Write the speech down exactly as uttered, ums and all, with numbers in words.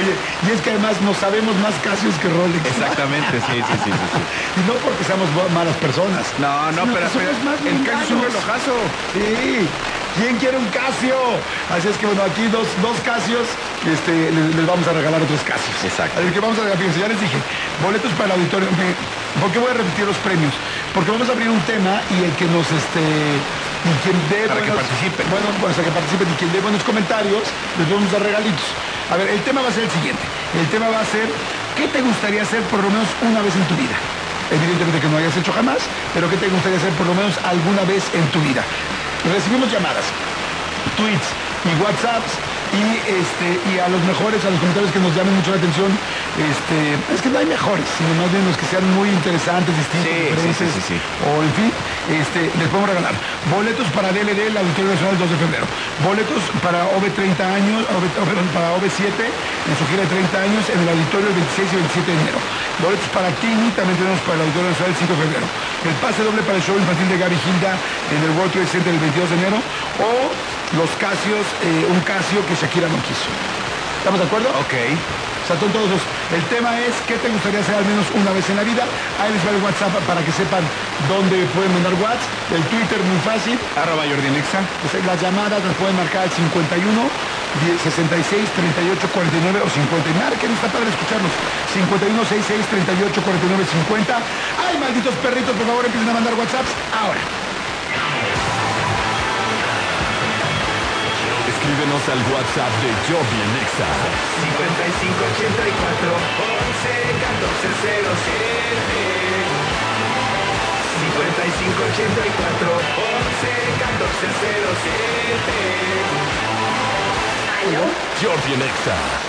Oye, y es que además nos sabemos más Casios que Rolex. Exactamente, sí, sí, sí, sí, sí. Y no porque seamos malas personas. No, no, sino pero, que somos pero más el Casio es un mundanos. relojazo. Sí. ¿Quién quiere un Casio? Así es que bueno, aquí dos, dos Casios, este, les, les vamos a regalar otros Casios. Exacto. Así que vamos a regalar, fíjense, ya les dije, boletos para el auditorio. Me- ¿Por qué voy a repetir los premios? Porque vamos a abrir un tema y el que nos, este, y quien dé Para que buenos- participen. Bueno, pues para que participen y quien dé buenos comentarios, les vamos a dar regalitos. A ver, el tema va a ser el siguiente. El tema va a ser, ¿qué te gustaría hacer por lo menos una vez en tu vida? Evidentemente que no hayas hecho jamás, pero ¿qué te gustaría hacer por lo menos alguna vez en tu vida? Recibimos llamadas, tweets y WhatsApps y este y a los mejores, a los comentarios que nos llamen mucho la atención, este, es que no hay mejores, sino más bien los que sean muy interesantes, distintos, Sí, sí, diferentes, sí, sí, sí. o en fin, este, les podemos regalar boletos para D L D, el Auditorio Nacional el dos de febrero, boletos para O V treinta años, O V, oh, perdón, para O V siete en su gira de treinta años en el Auditorio el veintiséis y veintisiete de enero, boletos para Tini, también tenemos para el Auditorio Nacional el cinco de febrero, el pase doble para el show infantil de Gaby Hilda en el World Trade Center el veintidós de enero, o los Casios, eh, un Casio que Shakira no quiso. ¿Estamos de acuerdo? Ok. O sea, son todos dos. El tema es, ¿qué te gustaría hacer al menos una vez en la vida? Ahí les va el WhatsApp para que sepan dónde pueden mandar WhatsApp. El Twitter, muy fácil. Arroba Jordi Nexa. Pues, las llamadas las pueden marcar al cincuenta y uno, diez, sesenta y seis, treinta y ocho, cuarenta y nueve o cincuenta. Y marquen, está padre escucharlos. cincuenta y uno, sesenta y seis, treinta y ocho, cuarenta y nueve, cincuenta. ¡Ay, malditos perritos! Por favor, empiecen a mandar WhatsApps ahora. Escríbenos al WhatsApp de Jordi en Exa. cincuenta y cinco ochenta y cuatro once catorce cero siete cincuenta y cinco ochenta y cuatro once catorce cero siete Jordi en Exa.